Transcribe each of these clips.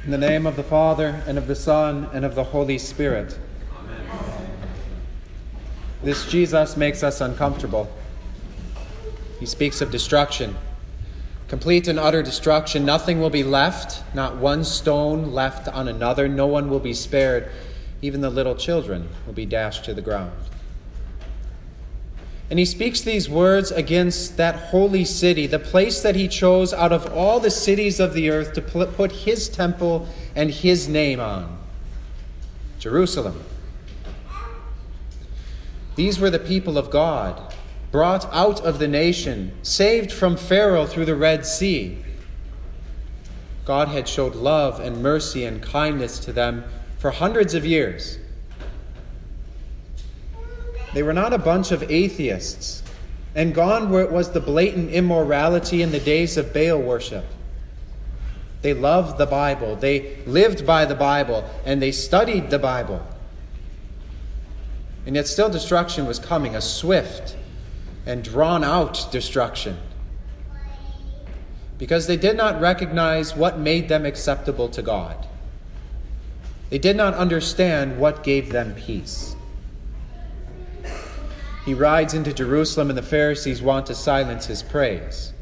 In the name of the Father, and of the Son, and of the Holy Spirit. Amen. This Jesus makes us uncomfortable. He speaks of destruction. Complete and utter destruction. Nothing will be left, not one stone left on another. No one will be spared. Even the little children will be dashed to the ground. And he speaks these words against that holy city, the place that he chose out of all the cities of the earth to put his temple and his name on, Jerusalem. These were the people of God, brought out of the nation, saved from Pharaoh through the Red Sea. God had showed love and mercy and kindness to them for hundreds of years. They were not a bunch of atheists, and gone was the blatant immorality in the days of Baal worship. They loved the Bible, they lived by the Bible, and they studied the Bible. And yet still destruction was coming, a swift and drawn-out destruction, because they did not recognize what made them acceptable to God. They did not understand what gave them peace. He rides into Jerusalem, and the Pharisees want to silence his praise.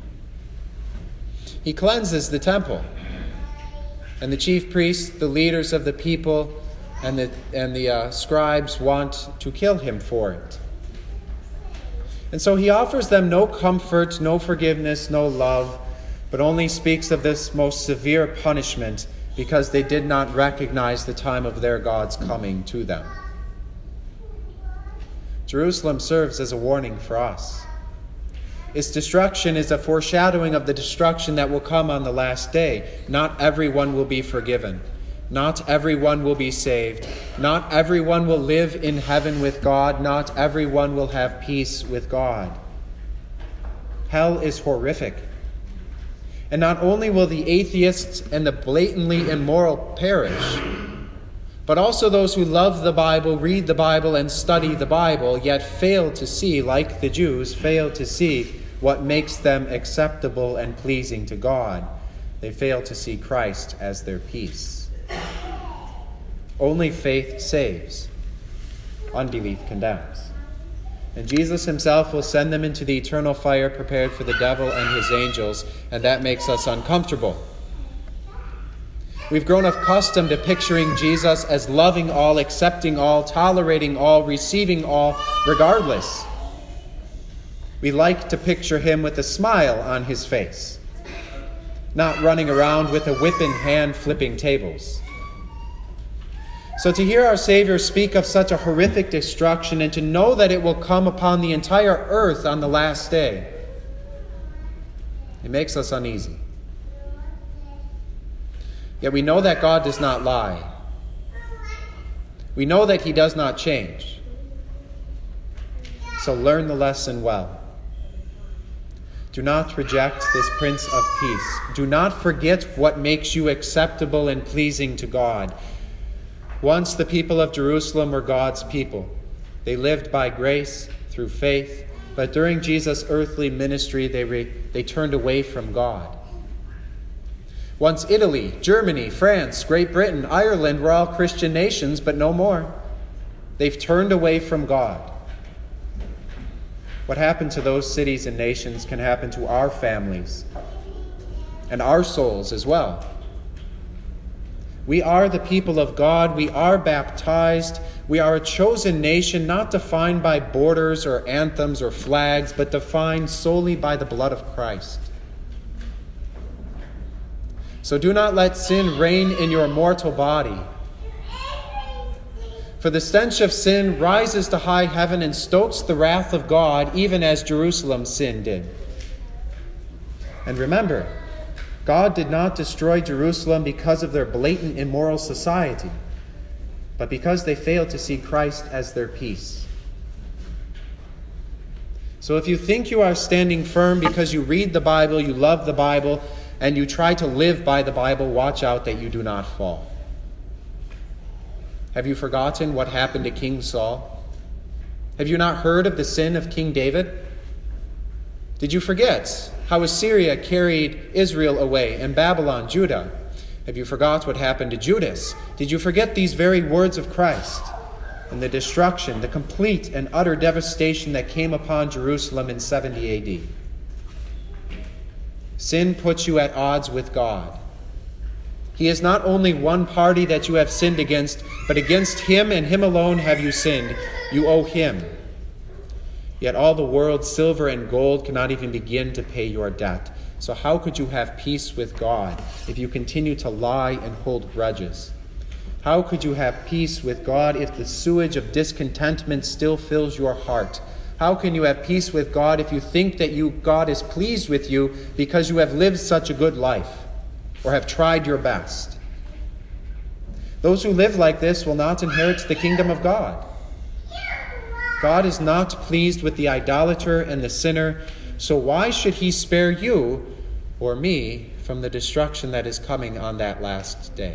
He cleanses the temple, and the chief priests, the leaders of the people, and the scribes want to kill him for it. And so he offers them no comfort, no forgiveness, no love, but only speaks of this most severe punishment because they did not recognize the time of their God's coming to them. Jerusalem serves as a warning for us. Its destruction is a foreshadowing of the destruction that will come on the last day. Not everyone will be forgiven. Not everyone will be saved. Not everyone will live in heaven with God. Not everyone will have peace with God. Hell is horrific. And not only will the atheists and the blatantly immoral perish, but also those who love the Bible, read the Bible, and study the Bible, yet fail to see, like the Jews, fail to see what makes them acceptable and pleasing to God. They fail to see Christ as their peace. Only faith saves. Unbelief condemns. And Jesus himself will send them into the eternal fire prepared for the devil and his angels, and that makes us uncomfortable. We've grown accustomed to picturing Jesus as loving all, accepting all, tolerating all, receiving all, regardless. We like to picture him with a smile on his face, not running around with a whip in hand flipping tables. So to hear our Savior speak of such a horrific destruction and to know that it will come upon the entire earth on the last day, it makes us uneasy. Yet we know that God does not lie. We know that he does not change. So learn the lesson well. Do not reject this Prince of Peace. Do not forget what makes you acceptable and pleasing to God. Once the people of Jerusalem were God's people. They lived by grace through faith, but during Jesus' earthly ministry, they turned away from God. Once Italy, Germany, France, Great Britain, Ireland were all Christian nations, but no more. They've turned away from God. What happened to those cities and nations can happen to our families and our souls as well. We are the people of God. We are baptized. We are a chosen nation, not defined by borders or anthems or flags, but defined solely by the blood of Christ. So do not let sin reign in your mortal body. For the stench of sin rises to high heaven and stokes the wrath of God, even as Jerusalem's sin did. And remember, God did not destroy Jerusalem because of their blatant immoral society, but because they failed to see Christ as their peace. So if you think you are standing firm because you read the Bible, you love the Bible, and you try to live by the Bible, watch out that you do not fall. Have you forgotten what happened to King Saul? Have you not heard of the sin of King David? Did you forget how Assyria carried Israel away and Babylon, Judah? Have you forgot what happened to Judas? Did you forget these very words of Christ and the destruction, the complete and utter devastation that came upon Jerusalem in 70 AD? Sin puts you at odds with God. He is not only one party that you have sinned against, but against him and him alone have you sinned. You owe him. Yet all the world's silver and gold cannot even begin to pay your debt. So how could you have peace with God if you continue to lie and hold grudges? How could you have peace with God if the sewage of discontentment still fills your heart? How can you have peace with God if you think that God is pleased with you because you have lived such a good life or have tried your best? Those who live like this will not inherit the kingdom of God. God is not pleased with the idolater and the sinner, so why should he spare you or me from the destruction that is coming on that last day?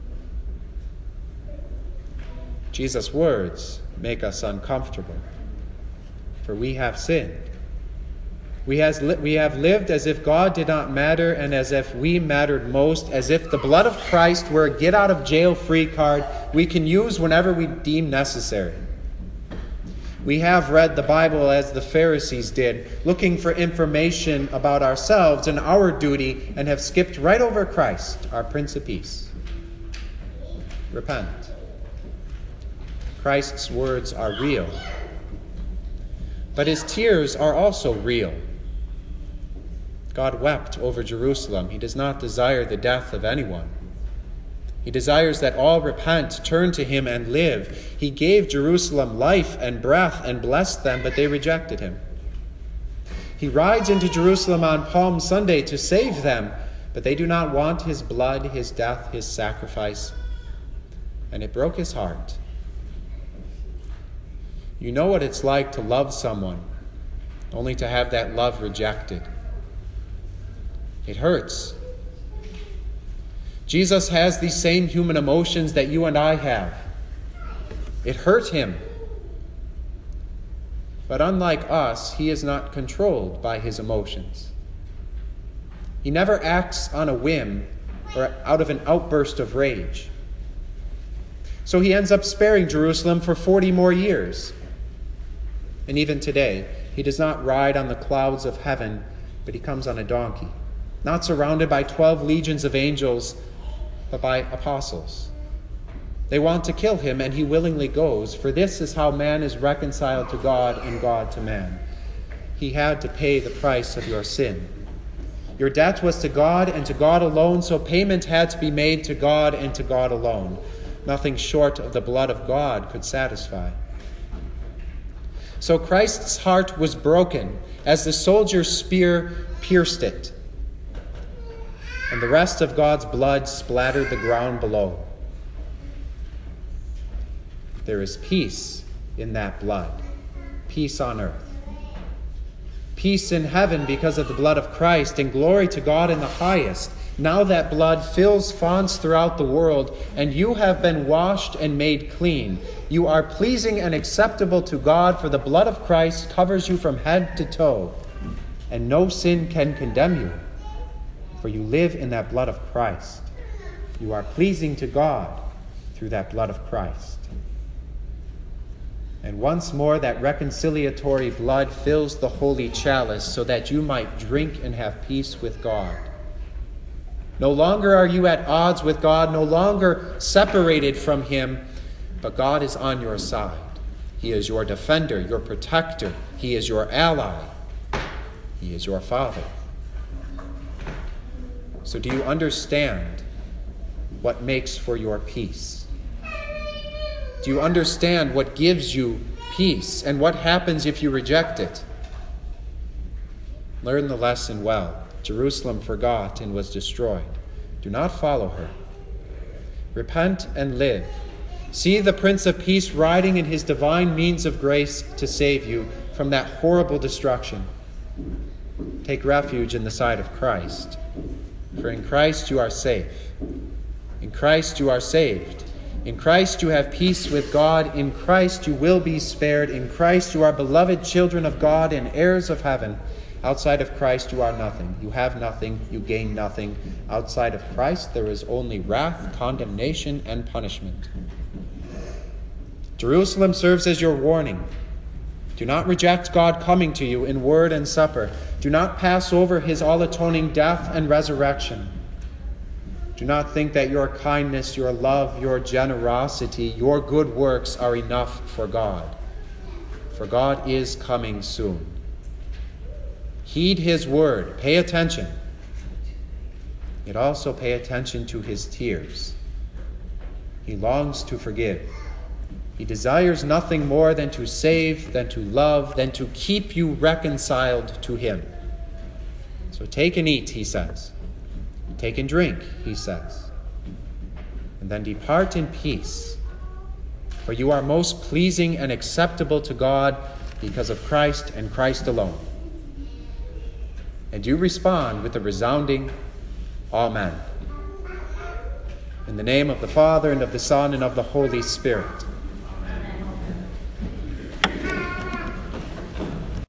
Jesus' words make us uncomfortable, for we have sinned. We have lived as if God did not matter and as if we mattered most, as if the blood of Christ were a get-out-of-jail-free card we can use whenever we deem necessary. We have read the Bible as the Pharisees did, looking for information about ourselves and our duty, and have skipped right over Christ, our Prince of Peace. Repent. Christ's words are real, but his tears are also real. God wept over Jerusalem. He does not desire the death of anyone. He desires that all repent, turn to him, and live. He gave Jerusalem life and breath and blessed them, but they rejected him. He rides into Jerusalem on Palm Sunday to save them, but they do not want his blood, his death, his sacrifice. And it broke his heart. You know what it's like to love someone, only to have that love rejected. It hurts. Jesus has these same human emotions that you and I have. It hurt him. But unlike us, he is not controlled by his emotions. He never acts on a whim or out of an outburst of rage. So he ends up sparing Jerusalem for 40 more years. And even today, he does not ride on the clouds of heaven, but he comes on a donkey, not surrounded by 12 legions of angels, but by apostles. They want to kill him, and he willingly goes, for this is how man is reconciled to God and God to man. He had to pay the price of your sin. Your debt was to God and to God alone, so payment had to be made to God and to God alone. Nothing short of the blood of God could satisfy. So Christ's heart was broken as the soldier's spear pierced it, and the rest of God's blood splattered the ground below. There is peace in that blood, peace on earth. Peace in heaven because of the blood of Christ, and glory to God in the highest. Now that blood fills fonts throughout the world, and you have been washed and made clean. You are pleasing and acceptable to God, for the blood of Christ covers you from head to toe, and no sin can condemn you, for you live in that blood of Christ. You are pleasing to God through that blood of Christ. And once more that reconciliatory blood fills the holy chalice so that you might drink and have peace with God. No longer are you at odds with God, no longer separated from him, but God is on your side. He is your defender, your protector. He is your ally. He is your Father. So do you understand what makes for your peace? Do you understand what gives you peace and what happens if you reject it? Learn the lesson well. Jerusalem forgot and was destroyed. Do not follow her. Repent and live. See the Prince of Peace riding in his divine means of grace to save you from that horrible destruction. Take refuge in the side of Christ. For in Christ you are safe. In Christ you are saved. In Christ you have peace with God. In Christ you will be spared. In Christ you are beloved children of God and heirs of heaven. Outside of Christ, you are nothing. You have nothing. You gain nothing. Outside of Christ, there is only wrath, condemnation, and punishment. Jerusalem serves as your warning. Do not reject God coming to you in word and supper. Do not pass over his all-atoning death and resurrection. Do not think that your kindness, your love, your generosity, your good works are enough for God. For God is coming soon. Heed his word. Pay attention. Yet also pay attention to his tears. He longs to forgive. He desires nothing more than to save, than to love, than to keep you reconciled to him. So take and eat, he says. Take and drink, he says. And then depart in peace. For you are most pleasing and acceptable to God because of Christ and Christ alone. And you respond with a resounding Amen. In the name of the Father, and of the Son, and of the Holy Spirit.